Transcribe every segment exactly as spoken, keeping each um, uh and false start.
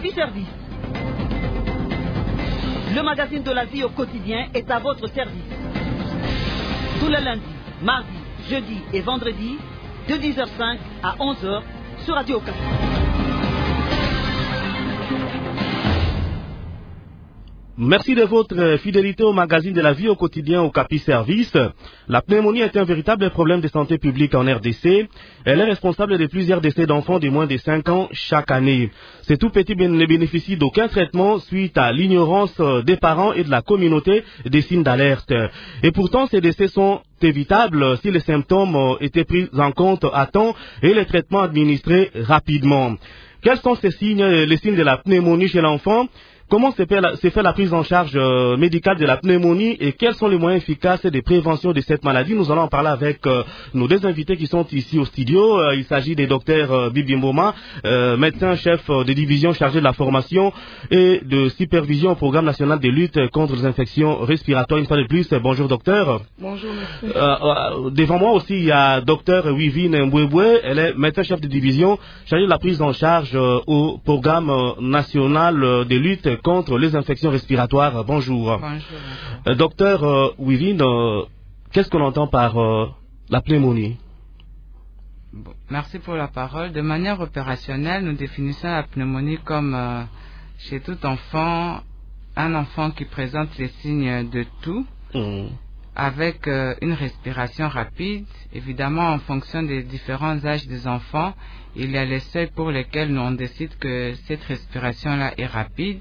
Capi Service. Le magazine de la vie au quotidien est à votre service. Tous les lundis, mardis, jeudis et vendredis, de dix heures cinq à onze heures sur Radio Okapi. Merci de votre fidélité au magazine de la vie au quotidien au Capi Service. La pneumonie est un véritable problème de santé publique en R D C. Elle est responsable de plusieurs décès d'enfants de moins de cinq ans chaque année. Ces tout petits ne bénéficient d'aucun traitement suite à l'ignorance des parents et de la communauté des signes d'alerte. Et pourtant, ces décès sont évitables si les symptômes étaient pris en compte à temps et les traitements administrés rapidement. Quels sont ces signes, les signes de la pneumonie chez l'enfant? Comment se fait, la, se fait la prise en charge euh, médicale de la pneumonie et quels sont les moyens efficaces de prévention de cette maladie? Nous allons en parler avec euh, nos deux invités qui sont ici au studio. Euh, il s'agit des docteurs euh, Bibi Mboma, euh, médecin-chef euh, de division chargé de la formation et de supervision au programme national de lutte contre les infections respiratoires. Une fois de plus, bonjour docteur. Bonjour, merci. Euh, euh, devant moi aussi, il y a docteur Wivine Mbwebwe. Elle est médecin-chef de division chargé de la prise en charge euh, au programme euh, national euh, de lutte contre les infections respiratoires. Bonjour. Bonjour. Euh, docteur euh, Wivine, euh, qu'est-ce qu'on entend par euh, la pneumonie? Bon, merci pour la parole. De manière opérationnelle, nous définissons la pneumonie comme euh, chez tout enfant, un enfant qui présente les signes de toux, mmh. avec euh, une respiration rapide. Évidemment, en fonction des différents âges des enfants, il y a les seuils pour lesquels nous on décide que cette respiration-là est rapide.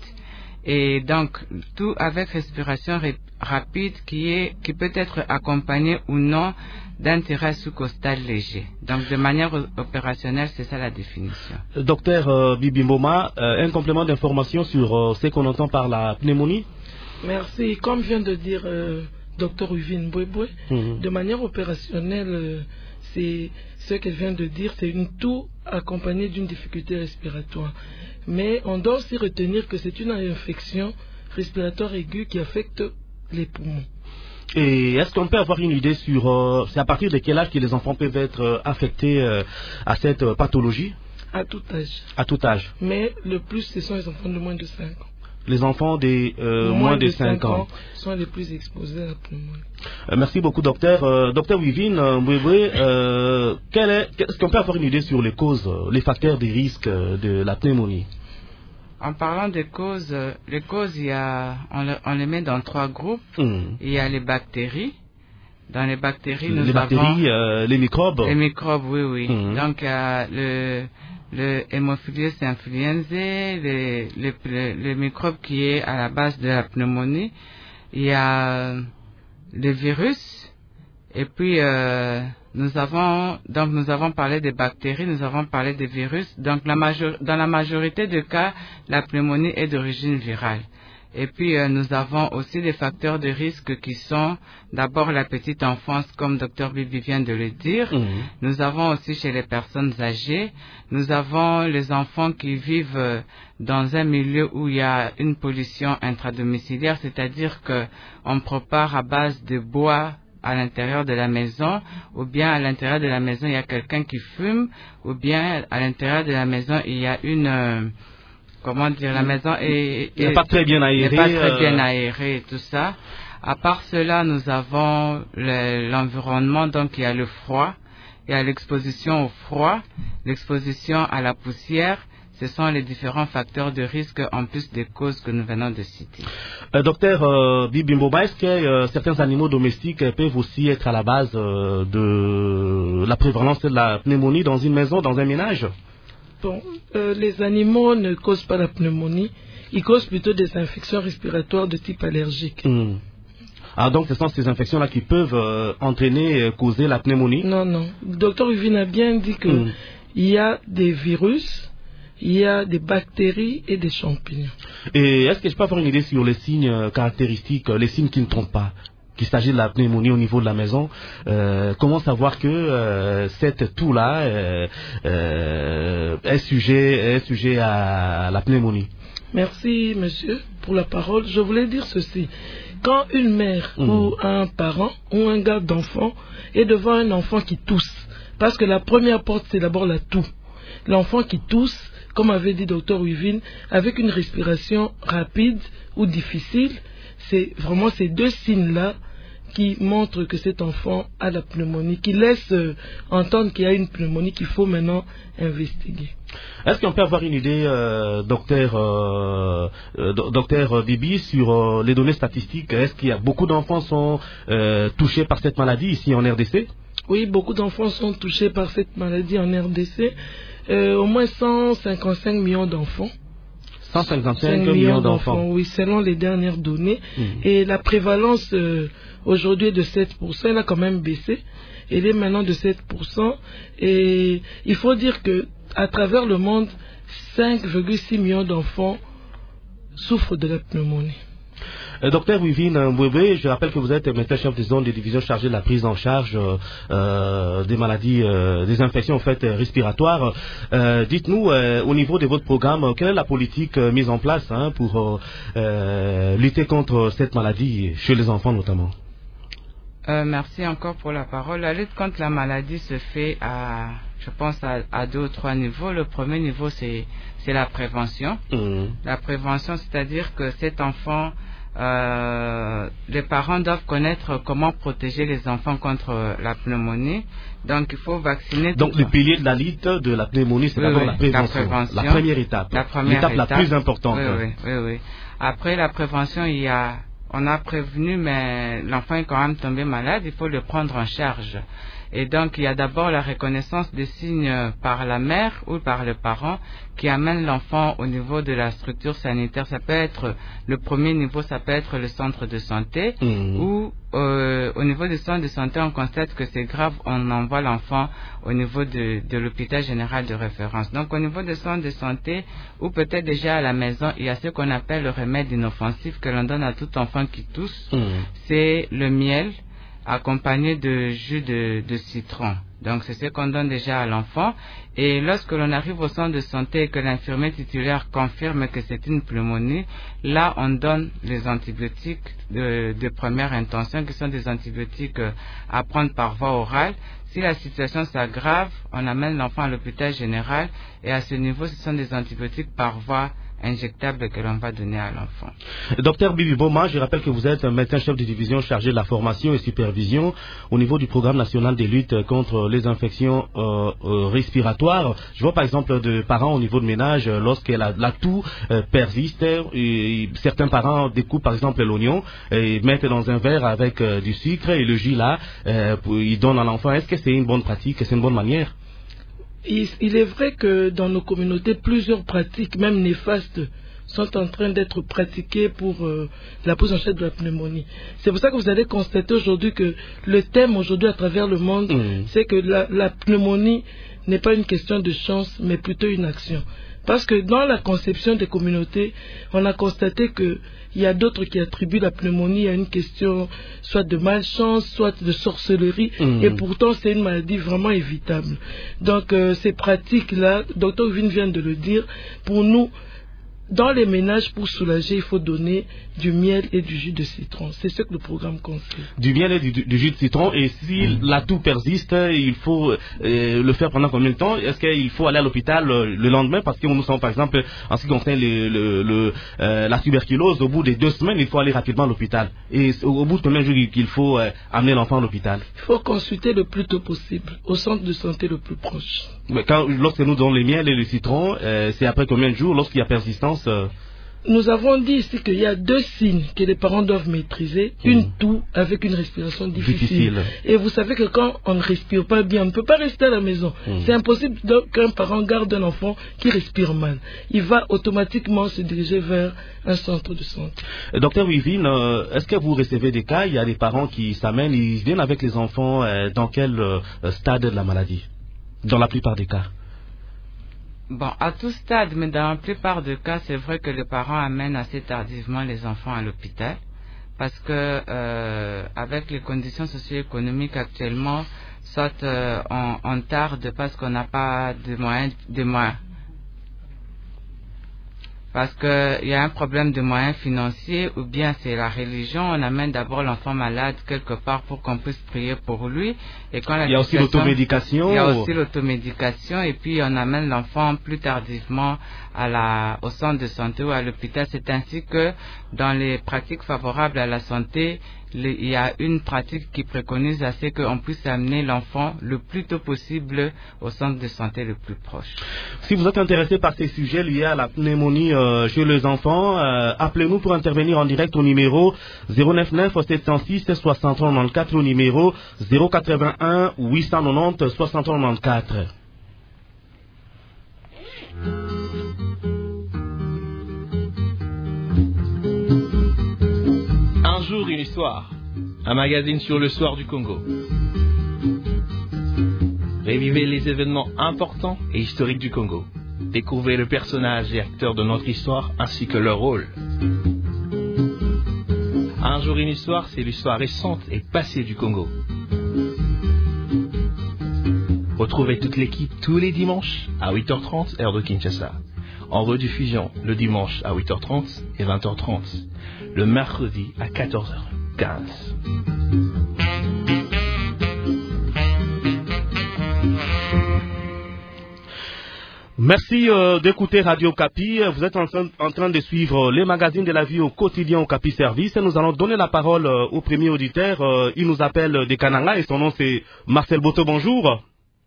Et donc, tout avec respiration rapide qui est, qui peut être accompagné ou non d'un tirage sous-costal léger. Donc, de manière opérationnelle, c'est ça la définition. Docteur euh, Bibi Mboma, euh, un complément d'information sur euh, ce qu'on entend par la pneumonie? Merci. Comme vient de dire euh, docteur Wivine Mbwebwe, mmh. de manière opérationnelle, euh, c'est ce qu'elle vient de dire, c'est une toux accompagnée d'une difficulté respiratoire. Mais on doit aussi retenir que c'est une infection respiratoire aiguë qui affecte les poumons. Et est-ce qu'on peut avoir une idée sur euh, c'est à partir de quel âge que les enfants peuvent être euh, affectés euh, à cette euh, pathologie? À tout âge. À tout âge. Mais le plus, ce sont les enfants de moins de cinq ans. Les enfants de euh, moins, moins de cinq ans. ans sont les plus exposés à la pneumonie. Euh, merci beaucoup, docteur. Euh, docteur Wivine Mbwebwe, euh, quel est, est-ce qu'on peut avoir une idée sur les causes, les facteurs des risques de la pneumonie? En parlant des causes, les causes, il y a, on, le, on les met dans trois groupes. Mmh. Il y a les bactéries. Dans les bactéries, nous les avons... bactéries, euh, les microbes. Les microbes, oui, oui. Mmh. Donc, il y a le... le Haemophilus influenzae, les, les, les, les microbes qui est à la base de la pneumonie. Il y a le virus, et puis euh, nous avons donc nous avons parlé des bactéries, nous avons parlé des virus. Donc la major, dans la majorité des cas, la pneumonie est d'origine virale. Et puis, euh, nous avons aussi des facteurs de risque qui sont d'abord la petite enfance, comme docteur Bibi vient de le dire. Mmh. Nous avons aussi chez les personnes âgées. Nous avons les enfants qui vivent euh, dans un milieu où il y a une pollution intradomiciliaire, c'est-à-dire qu'on prépare à base de bois à l'intérieur de la maison, ou bien à l'intérieur de la maison, il y a quelqu'un qui fume, ou bien à l'intérieur de la maison, il y a une... Euh, Comment dire, la maison est, est, est pas très bien aérée, pas très bien euh... aérée et tout ça. À part cela, nous avons l'environnement, donc il y a le froid, il y a l'exposition au froid, l'exposition à la poussière. Ce sont les différents facteurs de risque en plus des causes que nous venons de citer. Euh, docteur euh, Bibi Mboma, est-ce que euh, certains animaux domestiques peuvent aussi être à la base euh, de la prévalence de la pneumonie dans une maison, dans un ménage? Bon, euh, les animaux ne causent pas la pneumonie, ils causent plutôt des infections respiratoires de type allergique. Mmh. Ah, donc ce sont ces infections-là qui peuvent euh, entraîner, euh, causer la pneumonie? Non, non. Le docteur Wivine a bien dit qu'il mmh. y a des virus, il y a des bactéries et des champignons. Et est-ce que je peux avoir une idée sur les signes caractéristiques, les signes qui ne trompent pas? Qu'il s'agit de la pneumonie au niveau de la maison, euh, comment savoir que euh, cette toux-là euh, euh, est sujet, est sujet à la pneumonie? Merci, monsieur, pour la parole. Je voulais dire ceci. Quand une mère mmh. ou un parent ou un garde d'enfant est devant un enfant qui tousse, parce que la première porte, c'est d'abord la toux. L'enfant qui tousse comme avait dit docteur Wivine, avec une respiration rapide ou difficile. C'est vraiment ces deux signes-là qui montrent que cet enfant a la pneumonie, qui laisse euh, entendre qu'il y a une pneumonie qu'il faut maintenant investiguer. Est-ce qu'on peut avoir une idée, euh, docteur, euh, euh, docteur Bibi, sur euh, les données statistiques? Est-ce qu'il y a beaucoup d'enfants sont euh, touchés par cette maladie ici en R D C? Oui, beaucoup d'enfants sont touchés par cette maladie en R D C. Euh, au moins cent cinquante-cinq millions d'enfants. cent cinquante-cinq millions d'enfants. Oui, selon les dernières données. Mmh. Et la prévalence euh, aujourd'hui est de sept pour cent. Elle a quand même baissé. Elle est maintenant de sept pour cent. Et il faut dire que à travers le monde, cinq virgule six millions d'enfants souffrent de la pneumonie. Euh, docteur Wivine Mbwebe, je rappelle que vous êtes médecin chef de zone de division chargé de la prise en charge euh, des maladies, euh, des infections en fait respiratoires. Euh, dites-nous, euh, au niveau de votre programme, quelle est la politique euh, mise en place hein, pour euh, lutter contre cette maladie chez les enfants notamment? Euh, merci encore pour la parole. La lutte contre la maladie se fait à, je pense, à, à deux ou trois niveaux. Le premier niveau, c'est c'est la prévention. Mmh. La prévention, c'est-à-dire que cet enfant, euh, les parents doivent connaître comment protéger les enfants contre la pneumonie. Donc, il faut vacciner. Donc, le pilier de la lutte de la pneumonie, c'est oui, d'abord oui, la, prévention, la prévention. La première étape. La première l'étape étape. la plus importante. Oui, oui, oui, oui. Après la prévention, il y a on a prévenu, mais l'enfant est quand même tombé malade, il faut le prendre en charge. Et donc, il y a d'abord la reconnaissance des signes par la mère ou par le parent qui amène l'enfant au niveau de la structure sanitaire. Ça peut être, le premier niveau, ça peut être le centre de santé, mmh. ou euh, au niveau du centre de santé, on constate que c'est grave, on envoie l'enfant au niveau de, de l'hôpital général de référence. Donc, au niveau du centre de santé, ou peut-être déjà à la maison, il y a ce qu'on appelle le remède inoffensif que l'on donne à tout enfant qui tousse. Mmh. C'est le miel, accompagné de jus de, de citron. Donc, c'est ce qu'on donne déjà à l'enfant. Et lorsque l'on arrive au centre de santé et que l'infirmier titulaire confirme que c'est une pneumonie, là, on donne les antibiotiques de, de première intention, qui sont des antibiotiques à prendre par voie orale. Si la situation s'aggrave, on amène l'enfant à l'hôpital général et à ce niveau, ce sont des antibiotiques par voie injectable que l'on va donner à l'enfant. Docteur Bibi Boma, je rappelle que vous êtes un médecin chef de division chargé de la formation et supervision au niveau du programme national de lutte contre les infections euh, euh, respiratoires. Je vois par exemple de parents au niveau de ménage, euh, lorsque la, la toux euh, persiste, et, et certains parents découpent par exemple l'oignon et mettent dans un verre avec euh, du sucre et le jus là, euh, pour, ils donnent à l'enfant. Est-ce que c'est une bonne pratique, c'est une bonne manière? Il, il est vrai que dans nos communautés, plusieurs pratiques, même néfastes, sont en train d'être pratiquées pour euh, la prise en charge de la pneumonie. C'est pour ça que vous allez constater aujourd'hui que le thème aujourd'hui à travers le monde, mmh. c'est que la, la pneumonie n'est pas une question de chance, mais plutôt une action. Parce que dans la conception des communautés, on a constaté que il y a d'autres qui attribuent la pneumonie à une question soit de malchance, soit de sorcellerie, mmh. et pourtant c'est une maladie vraiment évitable. Donc euh, ces pratiques-là, docteur Wivine vient de le dire, pour nous, dans les ménages, pour soulager, il faut donner du miel et du jus de citron. C'est ce que le programme conseille. Du miel et du, du jus de citron. Et si mmh. la toux persiste, il faut euh, le faire pendant combien de temps? Est-ce qu'il faut aller à l'hôpital euh, le lendemain? Parce que nous sommes, par exemple, en ce qui concerne le, le, le, euh, la tuberculose, au bout de deux semaines, il faut aller rapidement à l'hôpital. Et au, au bout de combien de jours qu'il faut euh, amener l'enfant à l'hôpital? Il faut consulter le plus tôt possible, au centre de santé le plus proche. Mais quand, lorsque nous donnons le miel et le citron, euh, c'est après combien de jours? Lorsqu'il y a persistance euh... Nous avons dit ici qu'il y a deux signes que les parents doivent maîtriser. Mmh. Une toux avec une respiration difficile. difficile. Et vous savez que quand on ne respire pas bien, on ne peut pas rester à la maison. Mmh. C'est impossible qu'un parent garde un enfant qui respire mal. Il va automatiquement se diriger vers un centre de santé. Docteur Wivine, euh, est-ce que vous recevez des cas? Il y a des parents qui s'amènent, ils viennent avec les enfants euh, dans quel euh, stade de la maladie? Dans la plupart des cas. Bon, à tout stade, mais dans la plupart des cas, c'est vrai que les parents amènent assez tardivement les enfants à l'hôpital parce que euh, avec les conditions socio-économiques actuellement, soit euh, on, on tarde parce qu'on n'a pas de moyens, de moyens. parce qu'il y a un problème de moyens financiers ou bien c'est la religion. On amène d'abord l'enfant malade quelque part pour qu'on puisse prier pour lui. Et quand la il y a aussi l'automédication. Il y a aussi l'automédication et puis on amène l'enfant plus tardivement à la, au centre de santé ou à l'hôpital. C'est ainsi que dans les pratiques favorables à la santé, les, il y a une pratique qui préconise à ce qu'on puisse amener l'enfant le plus tôt possible au centre de santé le plus proche. Si vous êtes intéressé par ces sujets liés à la pneumonie euh, chez les enfants, euh, appelez-nous pour intervenir en direct au numéro zéro neuf neuf sept zéro six soixante quatre-vingt-quatorze, au numéro zéro quatre-vingt-un huit cent quatre-vingt-dix soixante quatre-vingt-quatorze. Un jour, une histoire. Un magazine sur le soir du Congo. Révivez les événements importants et historiques du Congo. Découvrez le personnage et acteurs de notre histoire ainsi que leur rôle. Un jour, une histoire, c'est l'histoire récente et passée du Congo. Retrouvez toute l'équipe tous les dimanches à huit heures trente, heure de Kinshasa. En rediffusion le dimanche à huit heures trente et vingt heures trente. Le mercredi à quatorze heures quinze. Merci euh, d'écouter Radio Capi. Vous êtes en train, en train de suivre les magazines de la vie au quotidien au Capi Service. Nous allons donner la parole euh, au premier auditeur. Euh, il nous appelle de Kananga et son nom c'est Marcel Boto. Bonjour.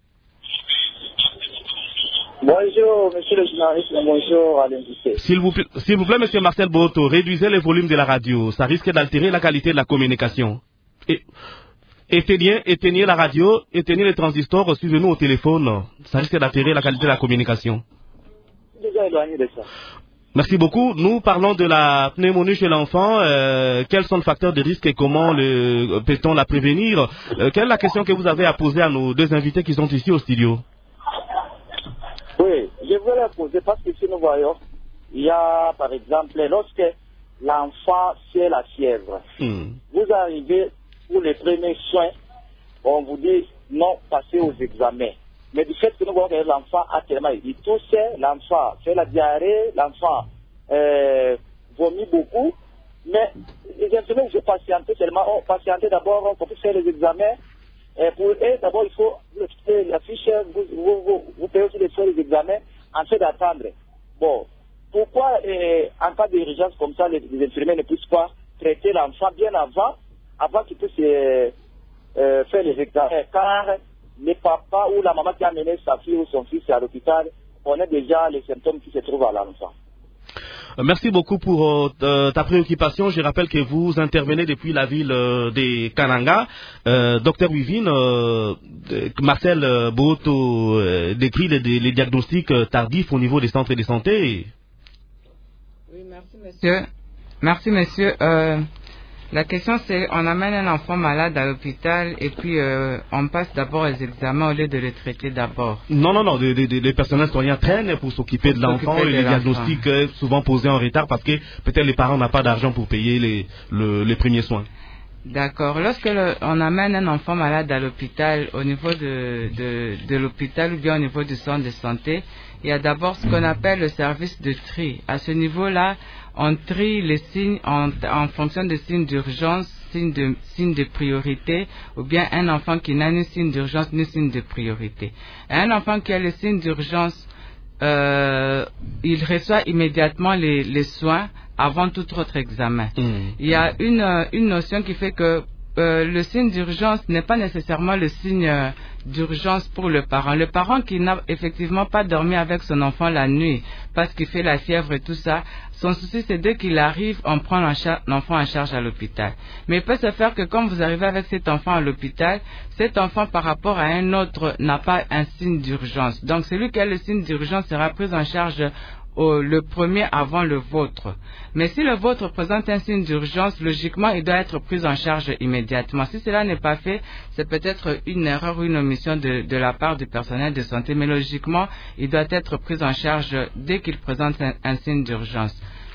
Bonjour, monsieur le journaliste, bonjour à l'invité. S'il vous, s'il vous plaît, monsieur Marcel Boto, réduisez les volumes de la radio. Ça risque d'altérer la qualité de la communication. Et, éteignez, éteignez la radio, éteignez les transistors, suivez-nous au téléphone. Ça risque d'altérer la qualité de la communication. Déjà éloigné de ça. Merci beaucoup. Nous parlons de la pneumonie chez l'enfant. Euh, quels sont les facteurs de risque et comment le, peut-on la prévenir? euh, Quelle est la question que vous avez à poser à nos deux invités qui sont ici au studio? Oui, je voulais la poser parce que si nous voyons, il y a par exemple, lorsque l'enfant fait la fièvre, hmm. vous arrivez pour les premiers soins, on vous dit non, passez aux examens. Mais du fait que nous voyons que l'enfant a tellement, il tousse, l'enfant fait la diarrhée, l'enfant euh, vomit beaucoup, mais les infirmiers vous patienter seulement, oh, patienter d'abord pour faire les examens. Et pour eux, d'abord, il faut la fiche, vous, vous, vous, vous payez aussi les frais des examens en fait d'attendre. Bon, pourquoi euh, en cas d'urgence comme ça, les, les infirmiers ne puissent pas traiter l'enfant bien avant, avant qu'il puisse euh, euh, faire les examens? Car le papa ou la maman qui a amené sa fille ou son fils à l'hôpital connaît déjà les symptômes qui se trouvent à l'enfant. Merci beaucoup pour euh, ta préoccupation. Je rappelle que vous intervenez depuis la ville euh, de Kananga. Euh, Docteur Wivine, euh, Marcel euh, Boto euh, décrit les, les diagnostics euh, tardifs au niveau des centres de santé. Oui, merci monsieur. Merci monsieur. Euh, la question c'est, on amène un enfant malade à l'hôpital et puis euh, on passe d'abord les examens au lieu de le traiter d'abord. Non, non, non, les personnels soignants traînent pour s'occuper de l'enfant et les diagnostics euh, souvent posés en retard parce que peut-être les parents n'ont pas d'argent pour payer les, le, les premiers soins. D'accord. Lorsque le, on amène un enfant malade à l'hôpital, au niveau de, de, de l'hôpital ou bien au niveau du centre de santé, il y a d'abord ce qu'on appelle le service de tri. À ce niveau-là, on trie les signes en, en fonction des signes d'urgence, signes de, signes de priorité, ou bien un enfant qui n'a ni signe d'urgence ni signe de priorité. Et un enfant qui a le signe d'urgence, euh, il reçoit immédiatement les, les soins avant tout autre examen. Mmh. Il y a une, une notion qui fait que euh, le signe d'urgence n'est pas nécessairement le signe euh, d'urgence pour le parent. Le parent qui n'a effectivement pas dormi avec son enfant la nuit parce qu'il fait la fièvre et tout ça, son souci c'est dès qu'il arrive, on prend l'enfant en charge à l'hôpital. Mais il peut se faire que quand vous arrivez avec cet enfant à l'hôpital, cet enfant par rapport à un autre n'a pas un signe d'urgence. Donc celui qui a le signe d'urgence sera pris en charge Au, le premier avant le vôtre. Mais si le vôtre présente un signe d'urgence, logiquement, il doit être pris en charge immédiatement. Si cela n'est pas fait, c'est peut-être une erreur ou une omission de, de la part du personnel de santé, mais logiquement, il doit être pris en charge dès qu'il présente un, un signe d'urgence.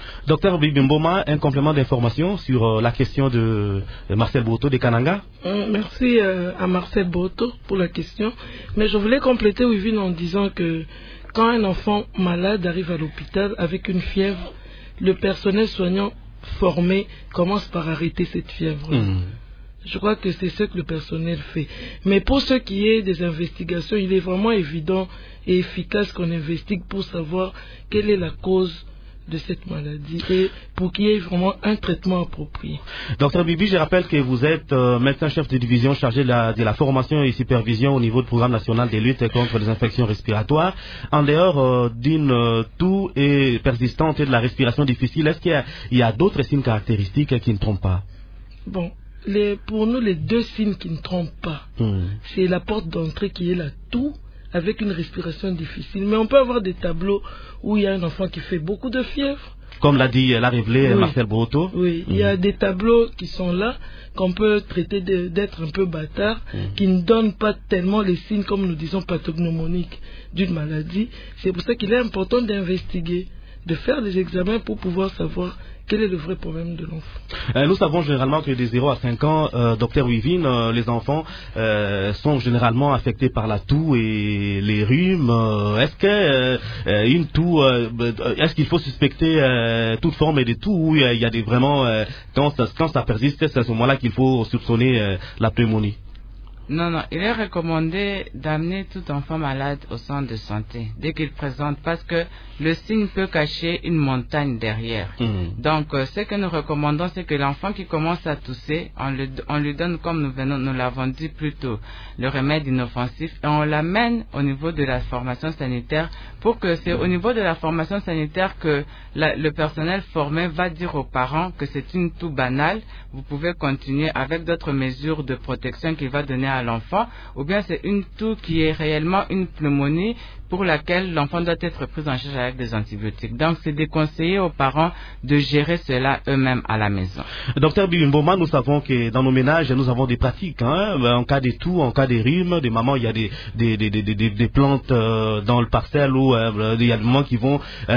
Docteur Bibimboma, un complément d'information sur euh, la question de, de Marcel Boto de Kananga. euh, Merci euh, à Marcel Boto pour la question. Mais je voulais compléter Wivine en disant que quand un enfant malade arrive à l'hôpital avec une fièvre, le personnel soignant formé commence par arrêter cette fièvre. Mmh. Je crois que c'est ce que le personnel fait. Mais pour ce qui est des investigations, il est vraiment évident et efficace qu'on investigue pour savoir quelle est la cause de cette maladie et pour qu'il y ait vraiment un traitement approprié. Docteur Bibi, je rappelle que vous êtes euh, médecin-chef de division chargé de la, de la formation et supervision au niveau du programme national de lutte contre les infections respiratoires. En dehors euh, d'une euh, toux et persistante et de la respiration difficile, est-ce qu'il y a, il y a d'autres signes caractéristiques qui ne trompent pas? Bon, les, pour nous, les deux signes qui ne trompent pas, hmm. c'est la porte d'entrée qui est la toux avec une respiration difficile. Mais on peut avoir des tableaux où il y a un enfant qui fait beaucoup de fièvre. Comme l'a dit, l'a révélé oui. Marcel Boto. Oui, mmh. il y a des tableaux qui sont là, qu'on peut traiter d'être un peu bâtards, mmh. qui ne donnent pas tellement les signes, comme nous disons, pathognomoniques d'une maladie. C'est pour ça qu'il est important d'investiguer, de faire des examens pour pouvoir savoir quel est le vrai problème de l'enfant. Euh, nous savons généralement que de zéro à cinq ans, euh, docteur Wivine, euh, les enfants euh, sont généralement affectés par la toux et les rhumes. Euh, est-ce que euh, une toux, euh, est-ce qu'il faut suspecter euh, toute forme de toux ou il y a des vraiment euh, quand, ça, quand ça persiste, c'est à ce moment-là qu'il faut soupçonner euh, la pneumonie? Non, non, il est recommandé d'amener tout enfant malade au centre de santé dès qu'il présente, parce que le signe peut cacher une montagne derrière. Mmh. Donc, euh, ce que nous recommandons, c'est que l'enfant qui commence à tousser, on, le, on lui donne, comme nous venons, nous l'avons dit plus tôt, le remède inoffensif, et on l'amène au niveau de la formation sanitaire, pour que c'est au niveau de la formation sanitaire que la, le personnel formé va dire aux parents que c'est une toux banale, vous pouvez continuer avec d'autres mesures de protection qu'il va donner à l'enfant, ou bien c'est une toux qui est réellement une pneumonie pour laquelle l'enfant doit être pris en charge avec des antibiotiques. Donc, c'est déconseillé aux parents de gérer cela eux-mêmes à la maison. Docteur Bibimboma, nous savons que dans nos ménages, nous avons des pratiques. Hein, en cas de toux, en cas de rhume, des mamans, il y a des, des, des, des, des, des plantes euh, dans le parcelle où euh, il y a des mamans qui vont euh,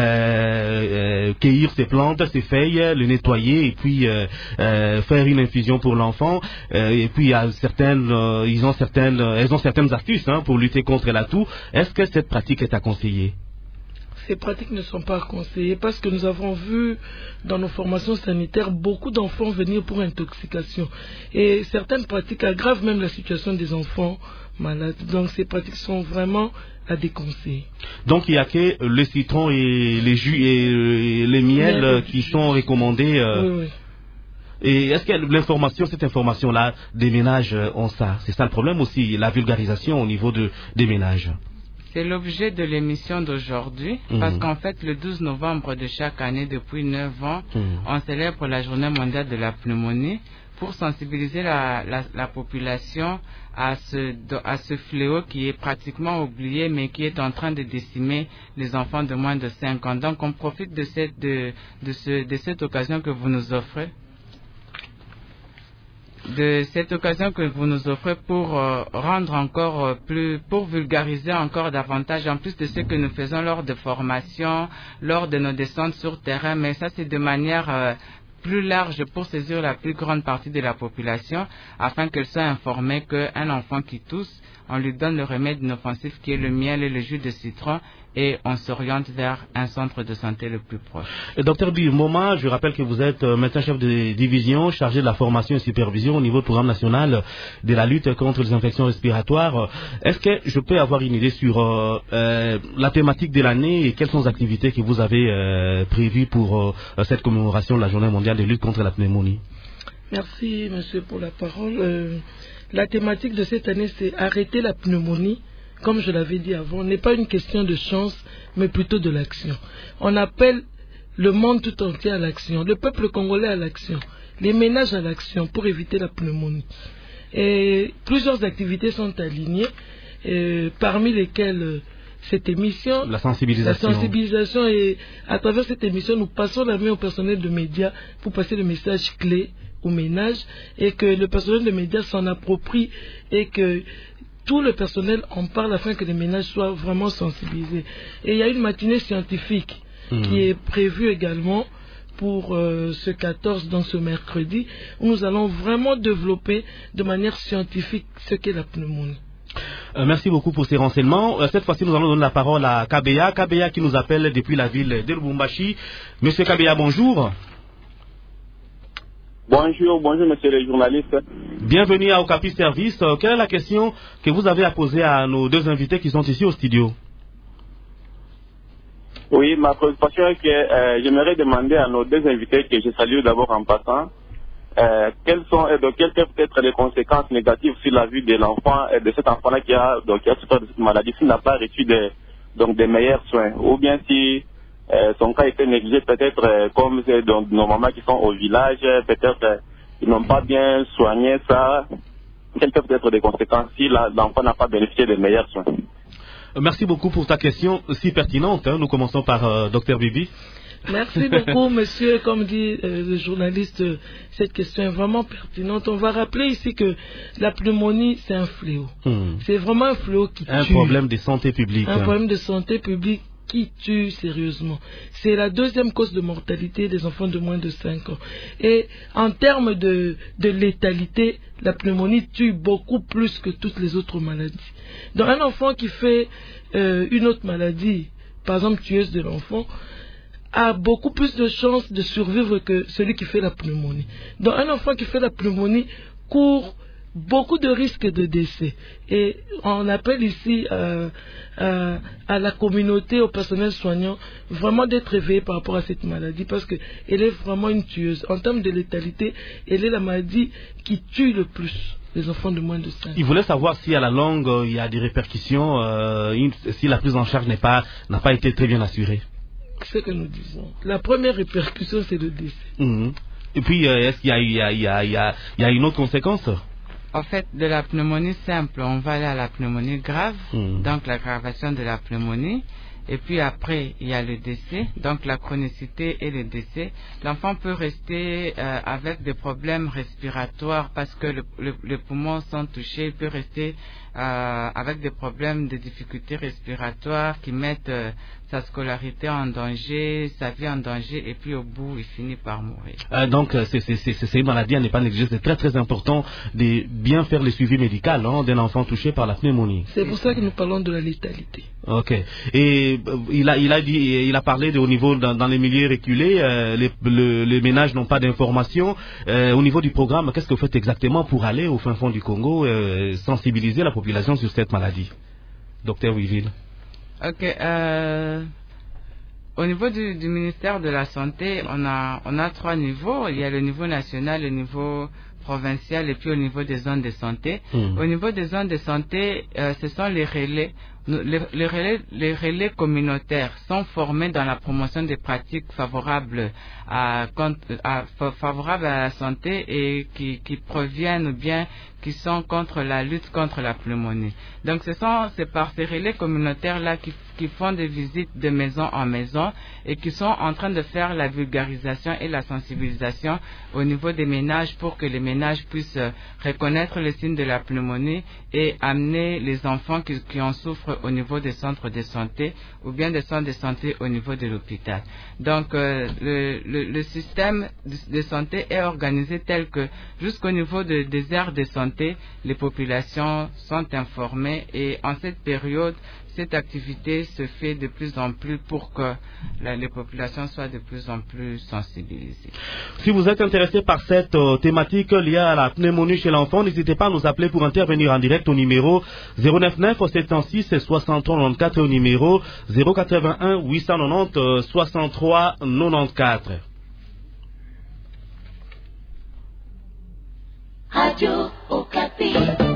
euh, cueillir ces plantes, ces feuilles, les nettoyer et puis euh, euh, faire une infusion pour l'enfant. Euh, et puis, il y a certaines, euh, ils ont certaines, elles ont certaines astuces hein, pour lutter contre la toux. Est-ce que cette pratique est à conseiller? Ces pratiques ne sont pas conseillées parce que nous avons vu dans nos formations sanitaires beaucoup d'enfants venir pour intoxication. Et certaines pratiques aggravent même la situation des enfants malades. Donc ces pratiques sont vraiment à déconseiller. Donc il n'y a que le citron et les jus et les miels Miel, qui sont recommandés. Euh... Oui, oui. Et est-ce que l'information, cette information-là, des ménages ont ça? C'est ça le problème aussi, la vulgarisation au niveau de, des ménages. C'est l'objet de l'émission d'aujourd'hui, mmh. parce qu'en fait, le douze novembre de chaque année, depuis neuf ans, mmh. on célèbre la Journée mondiale de la pneumonie pour sensibiliser la, la, la population à ce, à ce fléau qui est pratiquement oublié, mais qui est en train de décimer les enfants de moins de cinq ans. Donc, on profite de cette, de, de, ce, de cette occasion que vous nous offrez. de cette occasion que vous nous offrez pour euh, rendre encore euh, plus, pour vulgariser encore davantage, en plus de ce que nous faisons lors de formations, lors de nos descentes sur terrain, mais ça c'est de manière euh, plus large pour saisir la plus grande partie de la population, afin qu'elle soit informée qu'un enfant qui tousse, on lui donne le remède inoffensif qui est le miel et le jus de citron, et on s'oriente vers un centre de santé le plus proche. Et docteur Bibimboma, je rappelle que vous êtes euh, médecin-chef de division chargé de la formation et supervision au niveau du programme national de la lutte contre les infections respiratoires. Est-ce que je peux avoir une idée sur euh, euh, la thématique de l'année et quelles sont les activités que vous avez euh, prévues pour euh, cette commémoration de la Journée mondiale de lutte contre la pneumonie? Merci, monsieur, pour la parole. Euh, la thématique de cette année, c'est arrêter la pneumonie. Comme je l'avais dit avant, n'est pas une question de chance, mais plutôt de l'action. On appelle le monde tout entier à l'action, le peuple congolais à l'action, les ménages à l'action pour éviter la pneumonie. Et plusieurs activités sont alignées, et parmi lesquelles euh, cette émission, la sensibilisation. la sensibilisation, et à travers cette émission, nous passons la main au personnel de médias pour passer le message clé aux ménages, et que le personnel de médias s'en approprie, et que tout le personnel en parle afin que les ménages soient vraiment sensibilisés. Et il y a une matinée scientifique mmh. qui est prévue également pour euh, ce quatorze, donc ce mercredi, où nous allons vraiment développer de manière scientifique ce qu'est la pneumonie. Euh, merci beaucoup pour ces renseignements. Euh, cette fois-ci, nous allons donner la parole à Kabeya. Kabeya qui nous appelle depuis la ville de Lubumbashi. Monsieur Kabeya, bonjour. Bonjour, bonjour monsieur le journaliste. Bienvenue à Okapi Service. Euh, quelle est la question que vous avez à poser à nos deux invités qui sont ici au studio? Oui, ma préoccupation est que euh, j'aimerais demander à nos deux invités, que je salue d'abord en passant, euh, quelles sont et donc quelles peuvent être les conséquences négatives sur la vie de l'enfant et de cet enfant-là qui a donc qui a souffert de cette maladie, s'il n'a pas reçu des donc des meilleurs soins, ou bien si euh, son cas était négligé, peut-être euh, comme c'est donc nos mamans qui sont au village, peut-être euh, ils n'ont pas bien soigné ça. Quelles peuvent être les conséquences si la, l'enfant n'a pas bénéficié des meilleurs soins? Merci beaucoup pour ta question si pertinente. Hein. Nous commençons par euh, Docteur Bibi. Merci beaucoup, monsieur. Comme dit euh, le journaliste, euh, cette question est vraiment pertinente. On va rappeler ici que la pneumonie, c'est un fléau. Hmm. C'est vraiment un fléau qui un tue. Un problème de santé publique. Un problème de santé publique qui tue sérieusement. C'est la deuxième cause de mortalité des enfants de moins de cinq ans. Et en termes de, de létalité, la pneumonie tue beaucoup plus que toutes les autres maladies. Donc un enfant qui fait euh, une autre maladie, par exemple tueuse de l'enfant, a beaucoup plus de chances de survivre que celui qui fait la pneumonie. Donc un enfant qui fait la pneumonie court beaucoup de risques de décès. Et on appelle ici euh, euh, à la communauté, au personnel soignant, vraiment d'être éveillé par rapport à cette maladie, parce qu'elle est vraiment une tueuse. En termes de létalité, elle est la maladie qui tue le plus les enfants de moins de cinq ans. Il voulait savoir si à la longue, euh, il y a des répercussions, euh, si la prise en charge n'est pas, n'a pas été très bien assurée. C'est ce que nous disons. La première répercussion, c'est le décès. Mmh. Et puis, euh, est-ce qu'il y a, il y a, il y a, il y a, il y a une autre conséquence? En fait, de la pneumonie simple, on va aller à la pneumonie grave, mmh. donc l'aggravation de la pneumonie. Et puis après, il y a le décès, donc la chronicité et le décès. L'enfant peut rester euh, avec des problèmes respiratoires parce que le, le, les poumons sont touchés. Il peut rester euh, avec des problèmes de difficultés respiratoires qui mettent euh, sa scolarité en danger, sa vie en danger, et puis au bout, il finit par mourir. Euh, donc, c'est, c'est, c'est, c'est une maladie à ne pas négliger. C'est très très important de bien faire le suivi médical hein, d'un enfant touché par la pneumonie. C'est pour ça que nous parlons de la létalité. Ok. Et euh, il a, il a dit, il a parlé de, au niveau dans, dans les milieux reculés, euh, les, le, les ménages n'ont pas d'informations. Euh, au niveau du programme, qu'est-ce que vous faites exactement pour aller au fin fond du Congo euh, sensibiliser la population sur cette maladie, Docteur Wiville? Ok. Euh, au niveau du, du ministère de la Santé, on a, on a trois niveaux. Il y a le niveau national, le niveau provincial et puis au niveau des zones de santé. Mmh. Au niveau des zones de santé, euh, ce sont les relais. Les, les, relais, les relais communautaires sont formés dans la promotion des pratiques favorables à, à, favorables à la santé et qui, qui proviennent ou bien qui sont contre la lutte contre la pneumonie. Donc ce sont c'est par ces relais communautaires-là qui, qui font des visites de maison en maison et qui sont en train de faire la vulgarisation et la sensibilisation au niveau des ménages pour que les ménages puissent reconnaître les signes de la pneumonie et amener les enfants qui, qui en souffrent au niveau des centres de santé ou bien des centres de santé au niveau de l'hôpital. Donc euh, le, le, le système de, de santé est organisé tel que jusqu'au niveau de, des aires de santé, les populations sont informées et en cette période, cette activité se fait de plus en plus pour que la, les populations soient de plus en plus sensibilisées. Si vous êtes intéressé par cette euh, thématique liée à la pneumonie chez l'enfant, n'hésitez pas à nous appeler pour intervenir en direct au numéro zéro neuf neuf sept cent six soixante-trois quatre-vingt-quatorze et au numéro zéro quatre-vingt-un huit cent quatre-vingt-dix soixante-trois quatre-vingt-quatorze. Radio Okapi.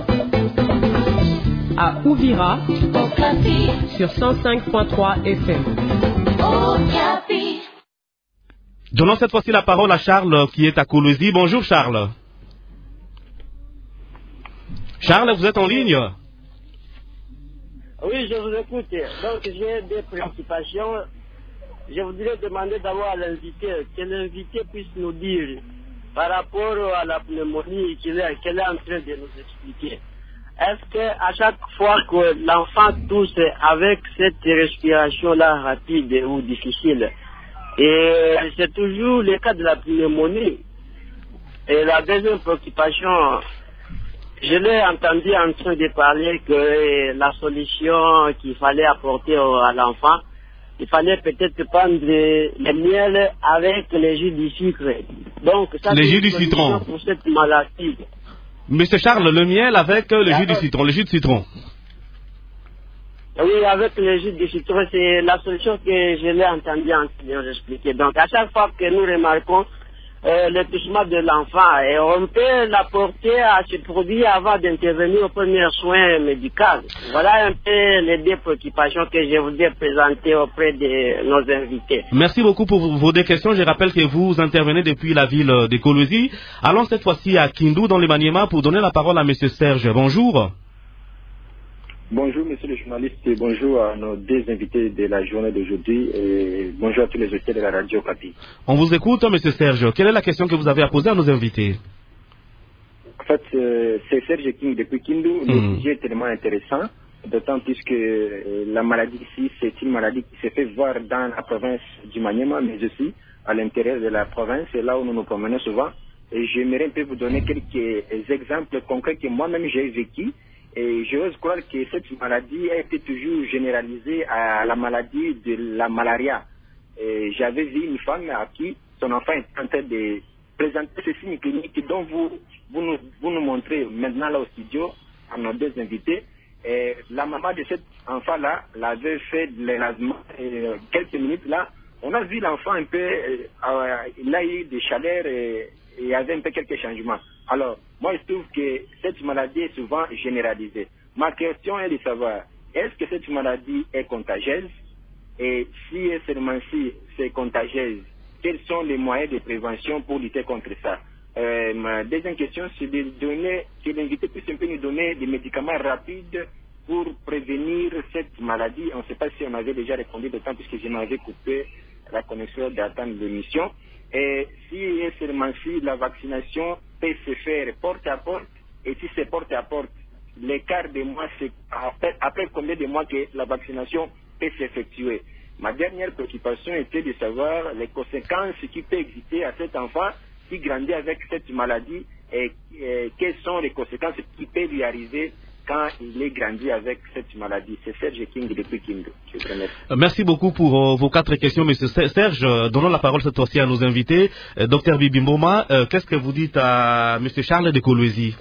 À Ouvira, Okapi. Sur cent cinq point trois F M. Okapi. Donnons cette fois-ci la parole à Charles qui est à Colosie. Bonjour Charles. Charles, vous êtes en ligne? Oui, je vous écoute. Donc j'ai des préoccupations. Je voudrais demander d'abord à l'invité, que l'invité puisse nous dire par rapport à la pneumonie qu'elle est, qu'elle est en train de nous expliquer. Est-ce qu'à chaque fois que l'enfant tousse avec cette respiration-là rapide ou difficile, Et c'est toujours le cas de la pneumonie. Et la deuxième préoccupation, je l'ai entendu en train de parler que la solution qu'il fallait apporter au, à l'enfant, il fallait peut-être prendre le miel avec les jus du sucre. Donc, ça, les c'est jus une du solution citron. pour cette maladie. Monsieur Charles, le miel avec le jus du citron, le jus de citron. Oui, avec le jus de citron, c'est la solution que je l'ai entendu en train d'expliquer. Donc, à chaque fois que nous remarquons euh, le touchement de l'enfant, et on peut l'apporter à ce produit avant d'intervenir au premier soin médical. Voilà un peu les deux préoccupations que je voudrais présenter auprès de nos invités. Merci beaucoup pour vos deux questions. Je rappelle que vous intervenez depuis la ville de Kolwezi. Allons cette fois-ci à Kindu, dans le Maniema, pour donner la parole à monsieur Serge. Bonjour. Bonjour, monsieur le journaliste, et bonjour à nos deux invités de la journée d'aujourd'hui, et bonjour à tous les auditeurs de la radio Okapi. On vous écoute, monsieur Serge. Quelle est la question que vous avez à poser à nos invités? En fait, euh, c'est Serge King depuis Kindu. Mm. Le sujet est tellement intéressant, d'autant plus que euh, la maladie ici, c'est une maladie qui se fait voir dans la province du Maniema, mais aussi à l'intérieur de la province, c'est là où nous nous promenons souvent. Et j'aimerais un peu vous donner quelques exemples concrets que moi-même j'ai vécu. Et j'ose croire que cette maladie a été toujours généralisée à la maladie de la malaria. Et j'avais vu une femme à qui son enfant est en train de présenter ces signes cliniques dont vous, vous, nous, vous nous montrez maintenant là au studio, à nos deux invités. Et la maman de cet enfant-là l'avait fait de l'élasement. Et quelques minutes là, on a vu l'enfant un peu, euh, il a eu des chaleurs et il y avait un peu quelques changements. Alors, moi, je trouve que cette maladie est souvent généralisée. Ma question est de savoir, est-ce que cette maladie est contagieuse? Et si seulement si c'est contagieuse, quels sont les moyens de prévention pour lutter contre ça? euh, Ma deuxième question, c'est de donner, que l'invité puisse un peu nous donner des médicaments rapides pour prévenir cette maladie. On ne sait pas si on avait déjà répondu de temps puisque je m'avais coupé la connexion d'attendre l'émission. Et si seulement si la vaccination peut se faire porte à porte, et si c'est porte à porte, l'écart de mois, c'est après, après combien de mois que la vaccination peut s'effectuer. Ma dernière préoccupation était de savoir les conséquences qui peuvent exister à cet enfant qui grandit avec cette maladie et, et quelles sont les conséquences qui peuvent lui arriver quand il est grandi avec cette maladie. C'est Serge King depuis Kindu. Je vous remercie. Merci beaucoup pour euh, vos quatre questions, monsieur Serge. Euh, donnons la parole cette fois-ci à nos invités. Euh, docteur Bibimboma, euh, qu'est-ce que vous dites à monsieur Charles de Kolwezi?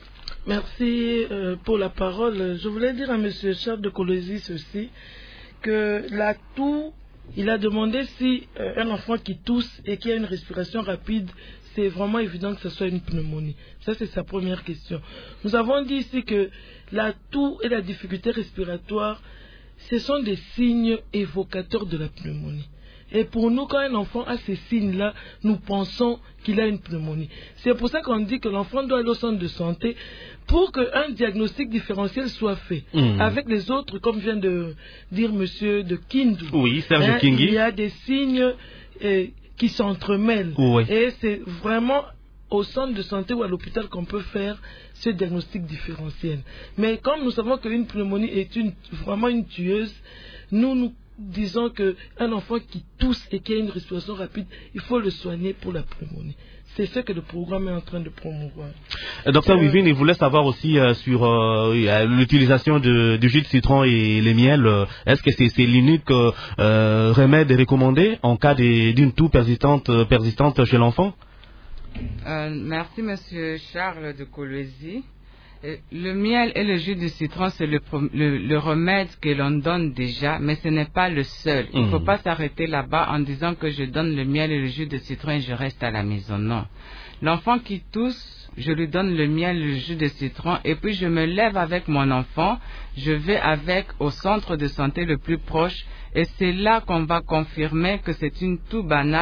Merci euh, pour la parole. Je voulais dire à monsieur Charles de Kolwezi ceci, que la toux, il a demandé si euh, un enfant qui tousse et qui a une respiration rapide, c'est vraiment évident que ce soit une pneumonie. Ça, c'est sa première question. Nous avons dit ici que la toux et la difficulté respiratoire, ce sont des signes évocateurs de la pneumonie. Et pour nous, quand un enfant a ces signes-là, nous pensons qu'il a une pneumonie. C'est pour ça qu'on dit que l'enfant doit aller au centre de santé pour qu'un diagnostic différentiel soit fait. Mmh. Avec les autres, comme vient de dire monsieur de Kindu. Oui, Serge hein, Kingi. Il y a des signes euh, qui s'entremêlent. Oui. Et c'est vraiment au centre de santé ou à l'hôpital qu'on peut faire ce diagnostic différentiel. Mais comme nous savons qu'une pneumonie est une, vraiment une tueuse, nous nous disons qu'un enfant qui tousse et qui a une respiration rapide, il faut le soigner pour la pneumonie. C'est ce que le programme est en train de promouvoir. Euh, docteur Wivine, il voulait savoir aussi euh, sur euh, l'utilisation de, du jus de citron et les miels. Euh, Est-ce que c'est c'est l'unique euh, remède recommandé en cas d'une toux persistante, persistante chez l'enfant? euh, Merci, monsieur Charles de Kolwezi. Le miel et le jus de citron, c'est le, le, le remède que l'on donne déjà, mais ce n'est pas le seul. Il ne mmh. faut pas s'arrêter là-bas en disant que je donne le miel et le jus de citron et je reste à la maison. Non. L'enfant qui tousse, je lui donne le miel et le jus de citron et puis je me lève avec mon enfant, je vais avec au centre de santé le plus proche et c'est là qu'on va confirmer que c'est une toux banale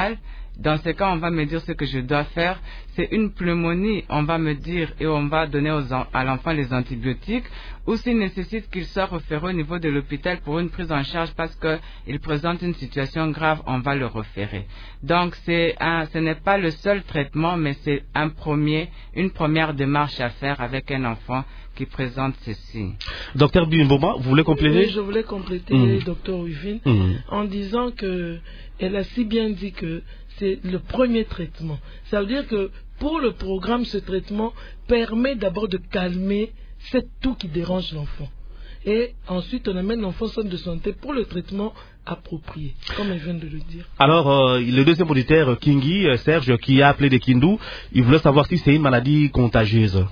dans ce cas, on va me dire ce que je dois faire. C'est une pneumonie, on va me dire, et on va donner aux, à l'enfant les antibiotiques, ou s'il nécessite qu'il soit référé au niveau de l'hôpital pour une prise en charge parce qu'il présente une situation grave, on va le référer. Donc, c'est un, ce n'est pas le seul traitement, mais c'est un premier, une première démarche à faire avec un enfant qui présente ceci. Docteur Bimboma, vous voulez compléter? Oui, je voulais compléter, mmh. Docteur Wivine, mmh. en disant que elle a si bien dit que c'est le premier traitement. Ça veut dire que pour le programme, ce traitement permet d'abord de calmer cette toux qui dérange l'enfant. Et ensuite, on amène l'enfant au centre de santé pour le traitement approprié, comme elle vient de le dire. Alors, euh, le deuxième auditeur, Kingi, Serge, qui a appelé de Kindu, il voulait savoir si c'est une maladie contagieuse.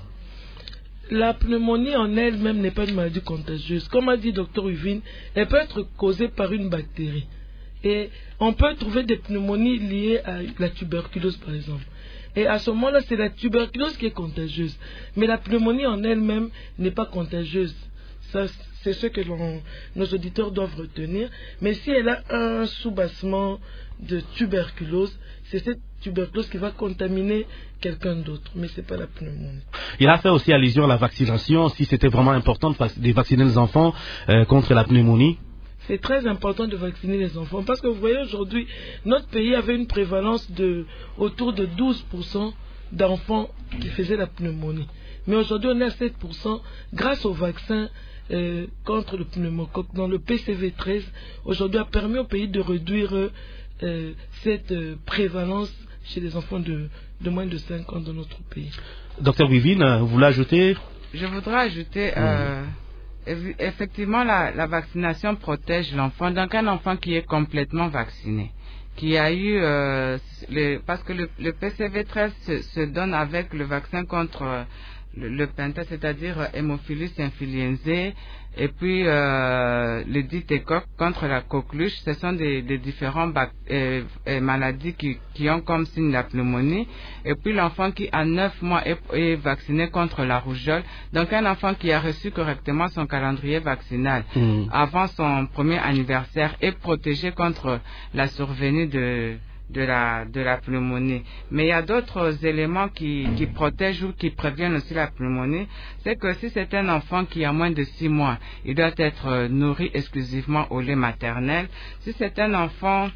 La pneumonie en elle-même n'est pas une maladie contagieuse. Comme a dit docteur Uvine, elle peut être causée par une bactérie. Et on peut trouver des pneumonies liées à la tuberculose, par exemple. Et à ce moment-là, c'est la tuberculose qui est contagieuse. Mais la pneumonie en elle-même n'est pas contagieuse. Ça, c'est ce que l'on, nos auditeurs doivent retenir. Mais si elle a un soubassement de tuberculose, c'est cette tuberculose qui va contaminer quelqu'un d'autre, mais ce n'est pas la pneumonie. Il a fait aussi allusion à la vaccination, si c'était vraiment important de vacciner les enfants euh, contre la pneumonie. C'est très important de vacciner les enfants, parce que vous voyez aujourd'hui, notre pays avait une prévalence de autour de douze pour cent d'enfants qui faisaient la pneumonie. Mais aujourd'hui, on est à sept pour cent grâce au vaccin euh, contre le pneumocoque. Dans le P C V treize, aujourd'hui a permis au pays de réduire euh, cette euh, prévalence chez les enfants de, de moins de cinq ans dans notre pays. Docteur Wivine, vous voulez ajouter? Je voudrais ajouter, euh, mmh. effectivement, la, la vaccination protège l'enfant. Donc, un enfant qui est complètement vacciné, qui a eu, euh, le, parce que le, le P C V treize se, se donne avec le vaccin contre euh, le, le penta, c'est-à-dire Haemophilus influenzae, et puis euh, le ditécoque contre la coqueluche. Ce sont des, des différentes euh, euh, maladies qui, qui ont comme signe la pneumonie. Et puis l'enfant qui à neuf mois est, est vacciné contre la rougeole. Donc un enfant qui a reçu correctement son calendrier vaccinal mmh. avant son premier anniversaire est protégé contre la survenue de de la de la pneumonie. Mais il y a d'autres éléments qui, qui protègent ou qui préviennent aussi la pneumonie. C'est que si c'est un enfant qui a moins de six mois, il doit être nourri exclusivement au lait maternel. Si c'est un enfant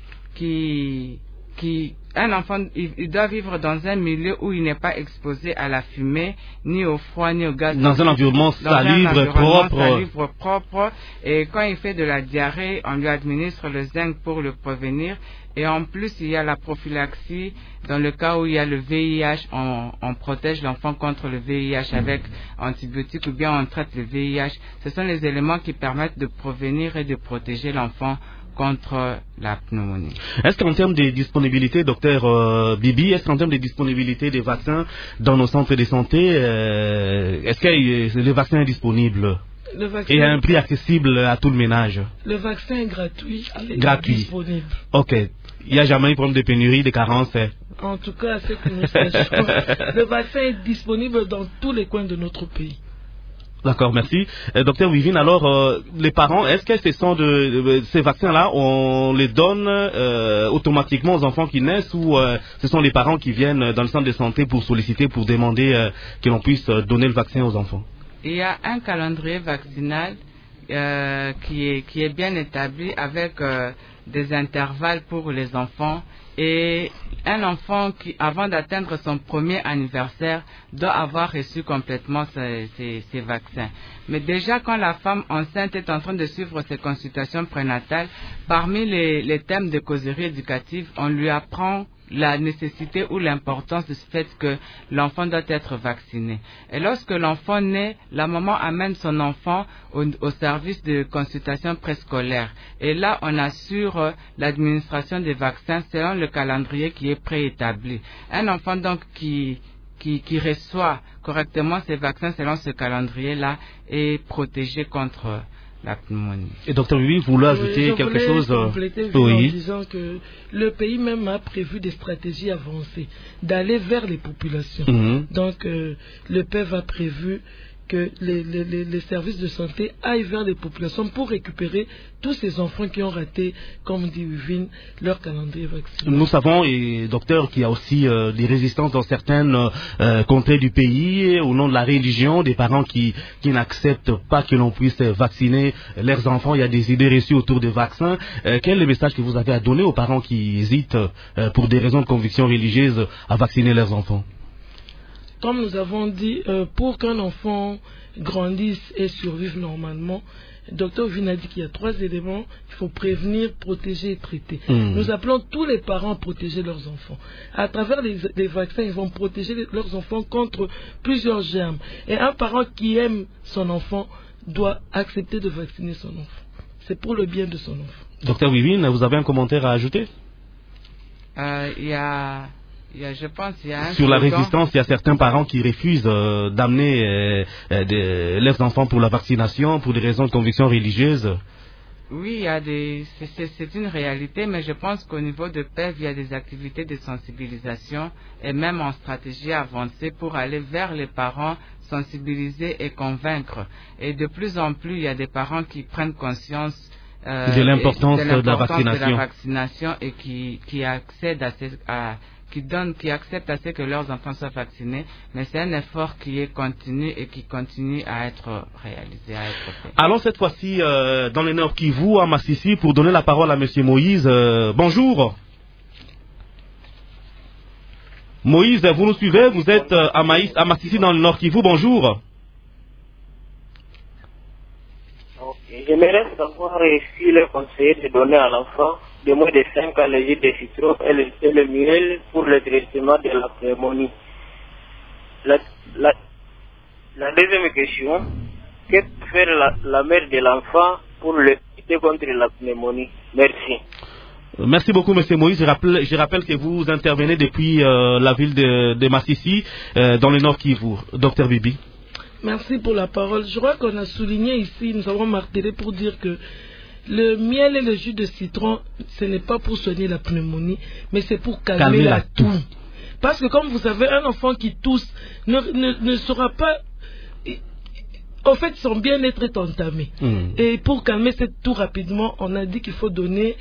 qui qui un enfant, il, il doit vivre dans un milieu où il n'est pas exposé à la fumée, ni au froid, ni au gaz. Dans un environnement salubre, propre. Salubre, propre. Et quand il fait de la diarrhée, on lui administre le zinc pour le prévenir. Et en plus, il y a la prophylaxie. Dans le cas où il y a le V I H, on, on protège l'enfant contre le V I H avec antibiotiques ou bien on traite le V I H. Ce sont les éléments qui permettent de prévenir et de protéger l'enfant contre la pneumonie. Est-ce qu'en termes de disponibilité, docteur euh, Bibi, est-ce qu'en termes de disponibilité des vaccins dans nos centres de santé, euh, est-ce que le vaccin est disponible le vaccin, et à un prix accessible à tout le ménage? Le vaccin est gratuit. Il est gratuit. Disponible. Ok. Il n'y a jamais eu problème de pénurie, de carence? En tout cas, c'est que nous sachions. Le vaccin est disponible dans tous les coins de notre pays. D'accord, merci. Euh, docteur Wivine, alors, euh, les parents, est-ce que ce sont de, de ces vaccins-là, on les donne euh, automatiquement aux enfants qui naissent ou euh, ce sont les parents qui viennent dans le centre de santé pour solliciter, pour demander euh, que l'on puisse donner le vaccin aux enfants? Il y a un calendrier vaccinal euh, qui est, qui est bien établi avec euh, des intervalles pour les enfants. Et un enfant qui, avant d'atteindre son premier anniversaire, doit avoir reçu complètement ces, ces, ces vaccins. Mais déjà, quand la femme enceinte est en train de suivre ses consultations prénatales, parmi les, les thèmes de causerie éducative, on lui apprend la nécessité ou l'importance de ce fait que l'enfant doit être vacciné. Et lorsque l'enfant naît, la maman amène son enfant au, au service de consultation préscolaire. Et là, on assure l'administration des vaccins selon le calendrier qui est préétabli. Un enfant donc qui, qui, qui reçoit correctement ces vaccins selon ce calendrier-là est protégé contre la pneumonie. Et docteur Bibi, vous voulez ajouter oui, quelque chose? Compléter oui. En disant que le pays même a prévu des stratégies avancées, d'aller vers les populations. Mm-hmm. Donc euh, le P E V a prévu que les, les, les services de santé aillent vers les populations pour récupérer tous ces enfants qui ont raté, comme dit Uvine, leur calendrier vaccinal. Nous savons, et docteur, qu'il y a aussi euh, des résistances dans certaines euh, contrées du pays au nom de la religion, des parents qui, qui n'acceptent pas que l'on puisse vacciner leurs enfants. Il y a des idées reçues autour des vaccins. Euh, quel est le message que vous avez à donner aux parents qui hésitent euh, pour des raisons de conviction religieuse à vacciner leurs enfants? Comme nous avons dit, euh, pour qu'un enfant grandisse et survive normalement, le docteur Vin a dit qu'il y a trois éléments. Il faut prévenir, protéger et traiter. Mmh. Nous appelons tous les parents à protéger leurs enfants. À travers les, les vaccins, ils vont protéger les, leurs enfants contre plusieurs germes. Et un parent qui aime son enfant doit accepter de vacciner son enfant. C'est pour le bien de son enfant. Docteur Vivine, vous avez un commentaire à ajouter? Euh, Il y a... Il y a, je pense, il y a un Sur la slogan. résistance, il y a certains parents qui refusent euh, d'amener euh, euh, des, leurs enfants pour la vaccination pour des raisons de conviction religieuse. Oui, il y a des, c'est, c'est une réalité, mais je pense qu'au niveau de P E V, il y a des activités de sensibilisation et même en stratégie avancée pour aller vers les parents, sensibiliser et convaincre. Et de plus en plus, il y a des parents qui prennent conscience euh, de l'importance de, de, de la vaccination, vaccination et qui, qui accèdent à ces... À, qui donnent, qui acceptent à ce que leurs enfants soient vaccinés, mais c'est un effort qui est continu et qui continue à être réalisé, à être fait. Allons cette fois-ci euh, dans le Nord Kivu, à Massissi, pour donner la parole à Monsieur Moïse. Euh, bonjour. Moïse, vous nous suivez? Vous êtes euh, à, Maïs, à Massissi dans le Nord Kivu. Bonjour. Okay. J'aimerais savoir si le conseiller de donner à l'enfant de moins de cinq ans le jus de citron et le, et le miel pour le traitement de la pneumonie. La, la, la deuxième question, que peut faire la, la mère de l'enfant pour lutter contre la pneumonie? Merci. Merci beaucoup, Monsieur Moïse. Je rappelle, je rappelle que vous intervenez depuis euh, la ville de, de Massissi, euh, dans le Nord Kivu. Docteur Bibi. Merci pour la parole. Je crois qu'on a souligné ici, nous avons martelé pour dire que le miel et le jus de citron, ce n'est pas pour soigner la pneumonie, mais c'est pour calmer, calmer la, la toux. toux. Parce que comme vous savez, un enfant qui tousse ne, ne, ne sera pas... En fait, son bien-être est entamé. Mmh. Et pour calmer cette toux rapidement, on a dit qu'il faut donner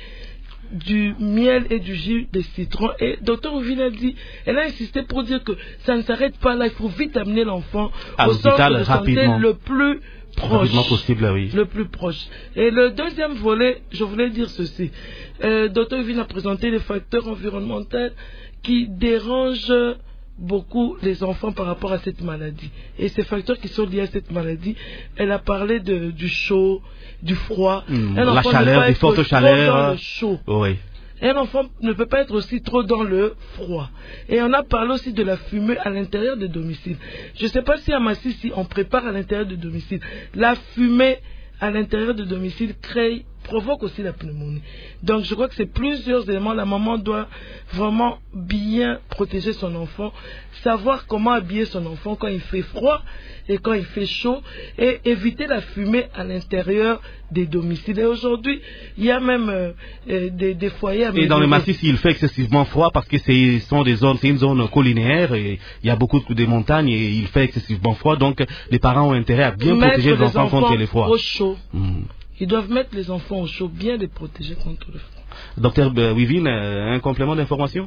du miel et du jus de citron. Et docteur Ouvine a dit, elle a insisté pour dire que ça ne s'arrête pas là, il faut vite amener l'enfant au centre de santé rapidement. le plus proche, possible, oui. le plus proche. Et le deuxième volet, je voulais dire ceci. Euh, docteur Ouvine a présenté les facteurs environnementaux qui dérangent beaucoup les enfants par rapport à cette maladie. Et ces facteurs qui sont liés à cette maladie, elle a parlé de, du chaud, du froid. Mmh, la chaleur, des fortes chaleurs. Dans le chaud. Oui. Un enfant ne peut pas être aussi trop dans le froid. Et on a parlé aussi de la fumée à l'intérieur du domicile. Je ne sais pas si à Massissi, on prépare à l'intérieur du domicile. La fumée à l'intérieur du domicile crée, provoque aussi la pneumonie. Donc je crois que c'est plusieurs éléments. La maman doit vraiment bien protéger son enfant, savoir comment habiller son enfant quand il fait froid et quand il fait chaud, et éviter la fumée à l'intérieur des domiciles. Et aujourd'hui, il y a même euh, des, des foyers à Et dans le Massif, il fait excessivement froid parce que c'est sont des zones, c'est une zone collinaire et il y a beaucoup de montagnes et il fait excessivement froid. Donc les parents ont intérêt à bien mettre protéger les, les enfants, enfants contre les froids. Au chaud. Mmh. Ils doivent mettre les enfants au chaud, bien les protéger contre le froid. Docteur Wivine, un complément d'information?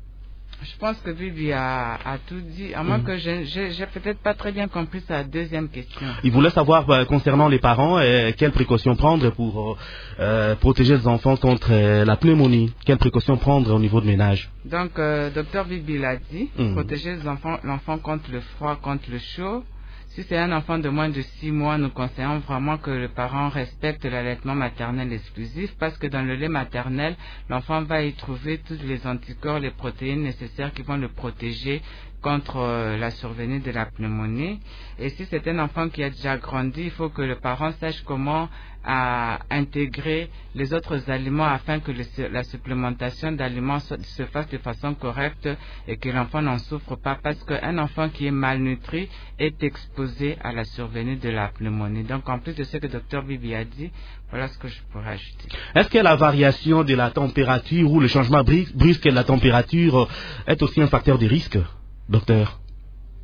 Je pense que Bibi a, a tout dit, à moins mmh. que je j'ai peut-être pas très bien compris sa deuxième question. Il voulait savoir, euh, concernant les parents, euh, quelles précautions prendre pour euh, protéger les enfants contre euh, la pneumonie. Quelles précautions prendre au niveau de ménage? Donc, euh, docteur Bibi l'a dit, mmh. protéger l'enfant contre le froid, contre le chaud. Si c'est un enfant de moins de six mois, nous conseillons vraiment que le parent respecte l'allaitement maternel exclusif, parce que dans le lait maternel, l'enfant va y trouver tous les anticorps, les protéines nécessaires qui vont le protéger contre euh, la survenue de la pneumonie. Et si c'est un enfant qui a déjà grandi, il faut que le parent sache comment à intégrer les autres aliments afin que le, la supplémentation d'aliments se, se fasse de façon correcte et que l'enfant n'en souffre pas, parce qu'un enfant qui est malnutri est exposé à la survenue de la pneumonie. Donc en plus de ce que le docteur Bibi a dit, voilà ce que je pourrais ajouter. Est-ce que la variation de la température ou le changement brusque de la température est aussi un facteur de risque, docteur?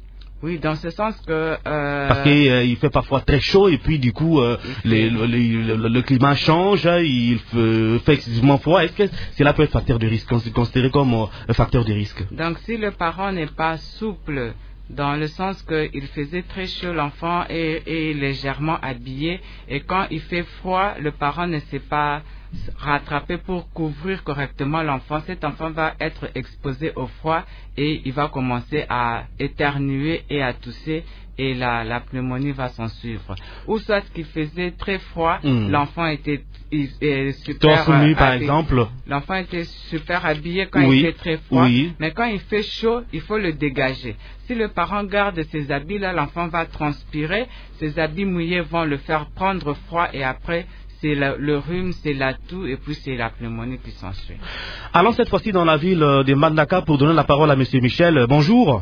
Oui, dans ce sens que... Euh... Parce qu'il euh, fait parfois très chaud et puis du coup, euh, les, le, le, le, le climat change, il fait excessivement froid. Est-ce que cela peut être facteur de risque, considéré comme euh, un facteur de risque? Donc si le parent n'est pas souple, dans le sens qu'il faisait très chaud, l'enfant est, est légèrement habillé, et quand il fait froid, le parent ne sait pas rattraper pour couvrir correctement l'enfant, cet enfant va être exposé au froid et il va commencer à éternuer et à tousser, et la, la pneumonie va s'en suivre. Ou soit qu'il faisait très froid, mmh. l'enfant était il, il, super torse nu, par habillé. exemple. L'enfant était super habillé quand oui. il fait très froid, oui. mais quand il fait chaud, il faut le dégager. Si le parent garde ses habits là, l'enfant va transpirer, ses habits mouillés vont le faire prendre froid, et après c'est le, le rhume, c'est la toux, et puis c'est la pneumonie qui s'ensuit. Allons cette fois-ci dans la ville de Mbandaka pour donner la parole à M. Michel. Bonjour.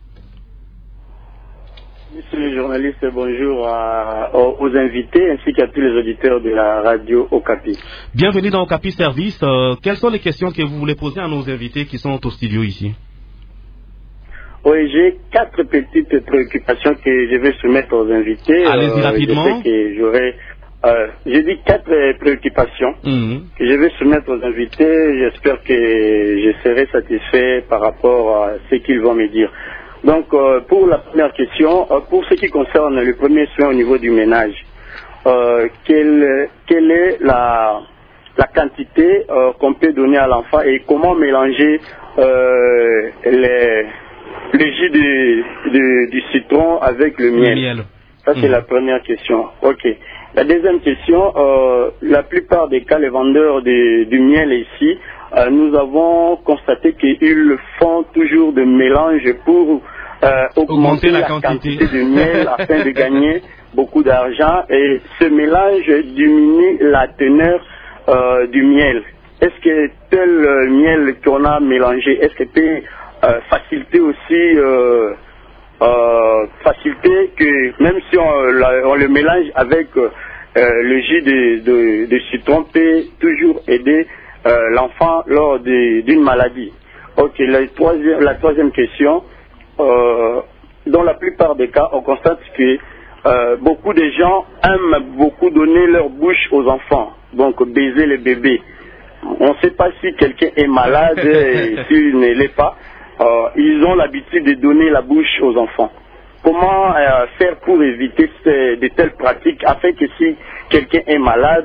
Monsieur le journaliste, bonjour à, aux, aux invités ainsi qu'à tous les auditeurs de la radio Okapi. Bienvenue dans Okapi Service. Euh, quelles sont les questions que vous voulez poser à nos invités qui sont au studio ici? Oui, j'ai quatre petites préoccupations que je vais soumettre aux invités. Allez-y euh, rapidement. Je sais que j'aurai... Euh, j'ai dit quatre préoccupations mmh. que je vais soumettre aux invités. J'espère que je serai satisfait par rapport à ce qu'ils vont me dire. Donc, euh, pour la première question, euh, pour ce qui concerne le premier soin au niveau du ménage, euh, quelle, quelle est la, la quantité euh, qu'on peut donner à l'enfant et comment mélanger euh, les, le jus de, de, du citron avec le miel, le miel. Ça, c'est mmh. la première question. Ok. La deuxième question, euh, la plupart des cas, les vendeurs de, du miel ici, euh, nous avons constaté qu'ils font toujours de mélange pour euh, augmenter, augmenter la, la quantité. quantité de miel afin de gagner beaucoup d'argent, et ce mélange diminue la teneur euh, du miel. Est-ce que tel euh, miel qu'on a mélangé, est-ce qu'il peut euh, faciliter aussi euh, euh, faciliter que même si on, la, on le mélange avec euh, le jus de, de, de citron, peut toujours aider euh, l'enfant lors d'une maladie. Ok, la troisième, la troisième question, euh, dans la plupart des cas, on constate que euh, beaucoup de gens aiment beaucoup donner leur bouche aux enfants, donc baiser les bébés. On ne sait pas si quelqu'un est malade et s'il ne l'est pas. Euh, ils ont l'habitude de donner la bouche aux enfants. Comment euh, faire pour éviter ces, de telles pratiques afin que si quelqu'un est malade,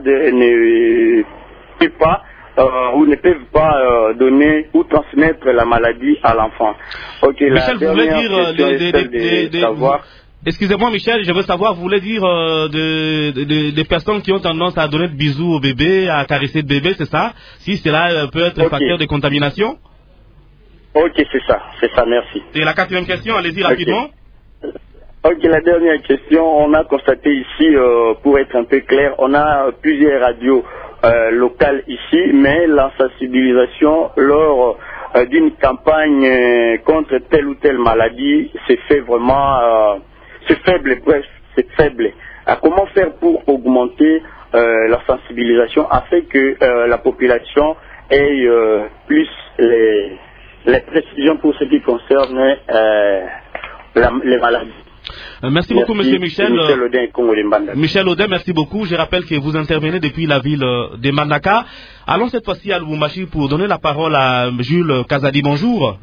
ne peut pas euh, ou ne peuvent pas euh, donner ou transmettre la maladie à l'enfant. Ok, Michel, la vous voulez dire euh, de, de, de, de, de savoir... Excusez-moi Michel, je veux savoir, vous voulez dire euh, des de, de personnes qui ont tendance à donner de bisous au bébé, à caresser le bébé, c'est ça? Si cela euh, peut être okay. facteur de contamination? Ok, c'est ça, c'est ça, merci. Et la quatrième question, allez-y rapidement. Okay. Ok, la dernière question, on a constaté ici, euh, pour être un peu clair, on a plusieurs radios euh, locales ici, mais la sensibilisation lors euh, d'une campagne euh, contre telle ou telle maladie, c'est fait vraiment, euh, c'est faible, bref, c'est faible. Alors, comment faire pour augmenter euh, la sensibilisation afin que euh, la population ait euh, plus les, les précisions pour ce qui concerne euh, la, les maladies? Merci, merci beaucoup, Monsieur Michel. Michel Audin, Michel Audin, merci beaucoup. Je rappelle que vous intervenez depuis la ville de Mbandaka. Allons cette fois-ci à Lubumbashi pour donner la parole à Jules Kazadi. Bonjour.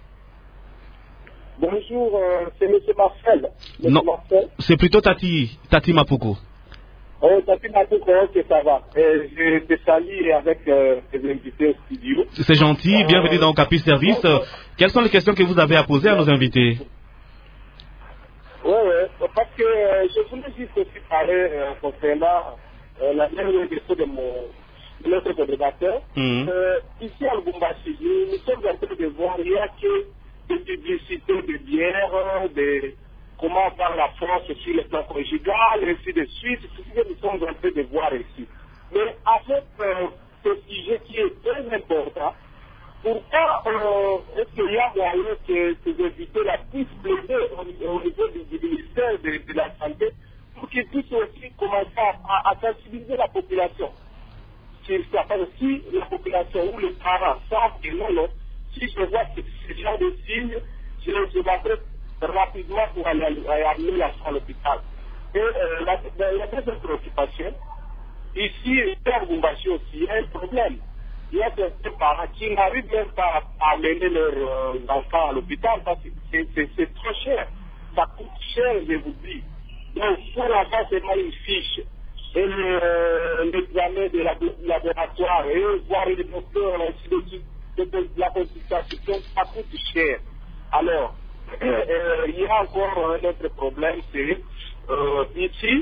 Bonjour, euh, c'est Monsieur Marcel. Monsieur non, Marcel. C'est plutôt Tati, Tati Mapoko. Oui, Tati Mapoko, ok, ça va. Et je te salue avec euh, les invités au studio. C'est gentil, bienvenue euh, dans Okapi Service. Euh, Quelles sont les questions que vous avez à poser à nos invités? Oui, oui, parce que euh, je voulais juste aussi parler euh, concernant euh, la dernière question de mon de notre débatteur. Mmh. Euh, ici à Lubumbashi, nous, nous sommes en train de voir, il n'y a que des publicités de bière, de comment on parle la France sur le plan conjugal, et ainsi de suite. C'est ce que nous sommes en train de voir ici. Mais avec euh, ce sujet qui est très important, pourquoi euh, est-ce qu'il y a moyen que ces invités-là puissent plaider au, au niveau du, du ministère de, de la Santé pour qu'ils puissent aussi commencer à, à sensibiliser la population sur ça? Si la population ou les parents savent que non, non, si je vois ce, ce genre de signes, je, je m'adresse rapidement pour aller amener l'enfant à l'hôpital. Et euh, la, la deuxième préoccupation, ici, à Lubumbashi aussi, il y a un problème. Il y a des parents qui n'arrivent même pas à amener leurs euh, enfants à l'hôpital parce que c'est trop cher. Ça coûte cher, je vous dis. Donc, pour l'enfant, c'est pas une fiche. Et l'examen de la, laboratoire, et voir le docteur, ainsi de suite, de, de, la consultation, ça coûte cher. Alors, euh, euh, il y a encore un autre problème, c'est euh, ici,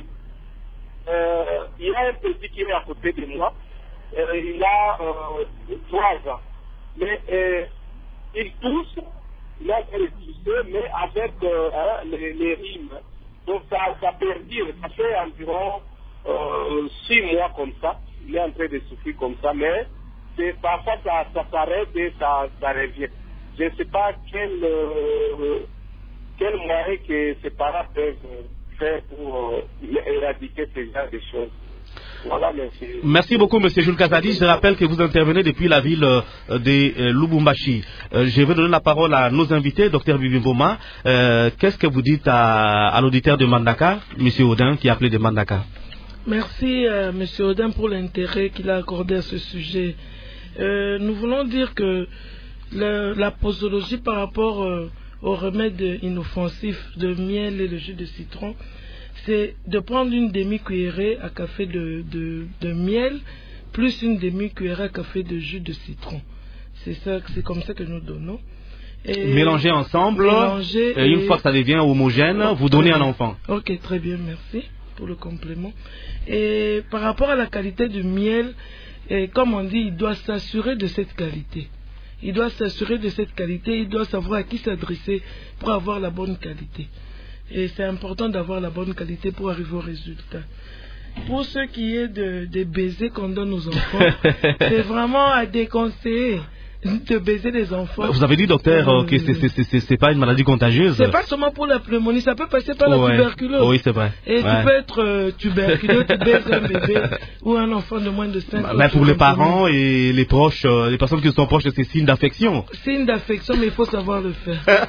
euh, il y a un petit qui est à côté de moi. Euh, il a euh, trois ans. Mais euh, il tousse, il a fait tousser, mais avec euh, hein, les, les rimes. Donc ça, ça perdure, ça fait environ euh, six mois comme ça. Il est en train de souffrir comme ça, mais parfois ça, ça s'arrête et ça, ça revient. Je ne sais pas quel, euh, quel moyen que ces parents peuvent faire pour euh, éradiquer ce genre de choses. Voilà, merci. Merci beaucoup, M. Jules Kazadi. Je rappelle que vous intervenez depuis la ville euh, de euh, Lubumbashi. Euh, je vais donner la parole à nos invités, Dr Vivien Mboma. Euh, Qu'est-ce que vous dites à, à l'auditeur de Mandaka, M. Audin, qui est appelé de Mandaka? Merci, euh, M. Audin, pour l'intérêt qu'il a accordé à ce sujet. Euh, nous voulons dire que le, la posologie par rapport euh, aux remèdes inoffensifs de miel et le jus de citron, c'est de prendre une demi-cuillerée à café de, de, de miel plus une demi-cuillerée à café de jus de citron. C'est ça, c'est comme ça que nous donnons. Et mélanger ensemble, mélanger et une et... fois que ça devient homogène, oh, vous donnez à l'enfant. Ok, très bien, merci pour le complément. Et par rapport à la qualité du miel, et comme on dit, il doit s'assurer de cette qualité. Il doit s'assurer de cette qualité, il doit savoir à qui s'adresser pour avoir la bonne qualité. Et c'est important d'avoir la bonne qualité pour arriver au résultat. Pour ce qui est de, des baisers qu'on donne aux enfants, c'est vraiment à déconseiller de baiser les enfants. Vous avez dit, docteur, euh, que c'est pas une maladie contagieuse. C'est pas seulement pour la pneumonie, ça peut passer par la ouais. tuberculose. Oui, c'est vrai. Et ouais. tu peux être euh, tuberculeux, tu baises un bébé ou un enfant de moins de cinq ans. Mais pour les parents et les proches, euh, les personnes qui sont proches de ces signes d'affection. Signes d'affection, mais il faut savoir le faire.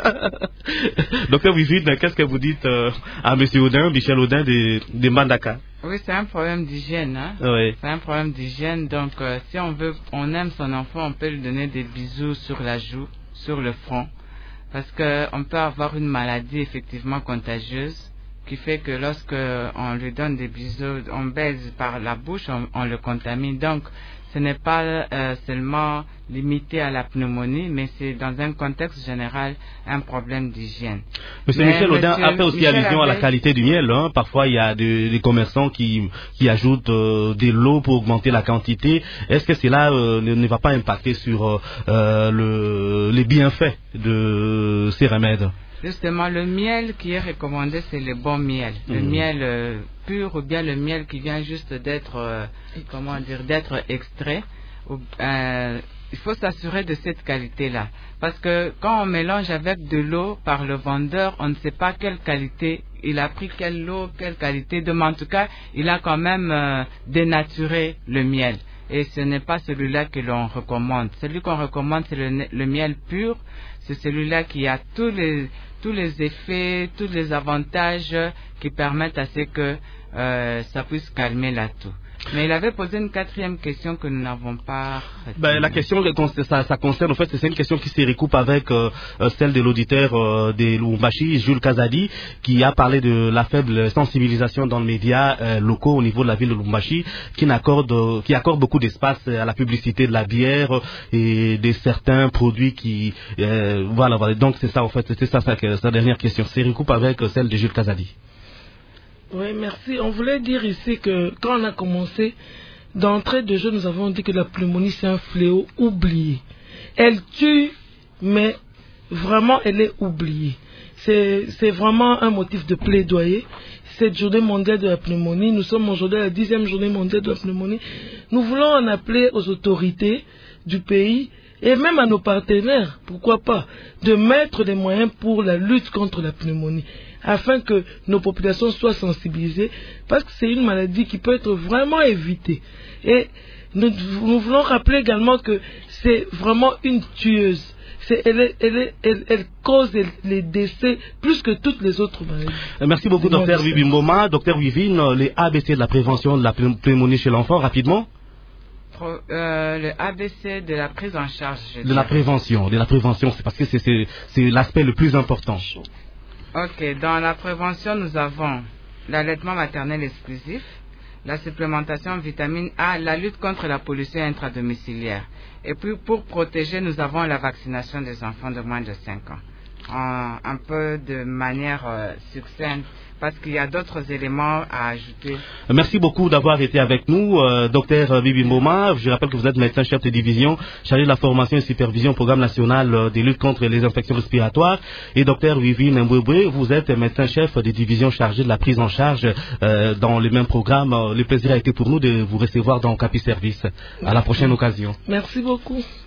Docteur Wivine, qu'est-ce que vous dites euh, à M. Audin, Michel Audin de, de Mandaka? Oui, c'est un problème d'hygiène. Hein? Oui. C'est un problème d'hygiène. Donc, euh, si on veut, on aime son enfant, on peut lui donner des bisous sur la joue, sur le front. Parce qu'on peut avoir une maladie effectivement contagieuse qui fait que lorsque on lui donne des bisous, on baise par la bouche, on, on le contamine. Donc, ce n'est pas euh, seulement limité à la pneumonie, mais c'est dans un contexte général un problème d'hygiène. Monsieur mais Michel Audin a fait aussi Michel allusion avait... à la qualité du miel. Hein. Parfois, il y a des, des commerçants qui, qui ajoutent euh, des lots pour augmenter la quantité. Est-ce que cela euh, ne, ne va pas impacter sur euh, le, les bienfaits de ces remèdes? Justement, le miel qui est recommandé, c'est le bon miel. Le mmh. miel euh, pur ou bien le miel qui vient juste d'être, euh, comment dire, d'être extrait. Euh, il faut s'assurer de cette qualité-là. Parce que quand on mélange avec de l'eau par le vendeur, on ne sait pas quelle qualité, il a pris quelle eau, quelle qualité de, mais en tout cas, il a quand même euh, dénaturé le miel. Et ce n'est pas celui-là que l'on recommande. Celui qu'on recommande, c'est le, le miel pur. C'est celui-là qui a tous les, tous les effets, tous les avantages qui permettent à ce que euh, ça puisse calmer la toux. Mais il avait posé une quatrième question que nous n'avons pas. Ben, la question, ça, ça concerne, en fait, c'est une question qui se recoupe avec euh, celle de l'auditeur euh, de Lubumbashi, Jules Kazadi, qui a parlé de la faible sensibilisation dans les médias euh, locaux au niveau de la ville de Lubumbashi, qui accorde, qui accorde beaucoup d'espace à la publicité de la bière et de certains produits qui, euh, voilà, voilà. Donc c'est ça, en fait, c'est ça, ça sa dernière question. Se recoupe avec celle de Jules Kazadi. Oui, merci. On voulait dire ici que quand on a commencé, d'entrée de jeu, nous avons dit que la pneumonie, c'est un fléau oublié. Elle tue, mais vraiment, elle est oubliée. C'est, c'est vraiment un motif de plaidoyer. Cette journée mondiale de la pneumonie, nous sommes aujourd'hui à la dixième journée mondiale de la pneumonie. Nous voulons en appeler aux autorités du pays et même à nos partenaires, pourquoi pas, de mettre des moyens pour la lutte contre la pneumonie. afin que nos populations soient sensibilisées, parce que c'est une maladie qui peut être vraiment évitée. Et nous, nous voulons rappeler également que c'est vraiment une tueuse. C'est, elle, est, elle, est, elle, elle cause les décès plus que toutes les autres maladies. Merci beaucoup, docteur Vivi Mboma. Docteur Wivine, les A B C de la prévention de la pneumonie chez l'enfant, rapidement. Euh, le A B C de la prise en charge. De dirais. la prévention, de la prévention, c'est parce que c'est, c'est, c'est l'aspect le plus important. Ok, dans la prévention, nous avons l'allaitement maternel exclusif, la supplémentation en vitamine A, la lutte contre la pollution intradomiciliaire. Et puis pour protéger, nous avons la vaccination des enfants de moins de cinq ans. En, un peu de manière euh, succincte, parce qu'il y a d'autres éléments à ajouter. Merci beaucoup d'avoir été avec nous, euh, docteur Bibi Mboma. Je rappelle que vous êtes médecin chef de division, chargé de la formation et supervision au programme national euh, de lutte contre les infections respiratoires. Et docteur Wivine Mbwebwe, vous êtes médecin chef de division chargé de la prise en charge euh, dans les mêmes programmes. Le plaisir a été pour nous de vous recevoir dans Capi Service. À la prochaine occasion. Merci beaucoup.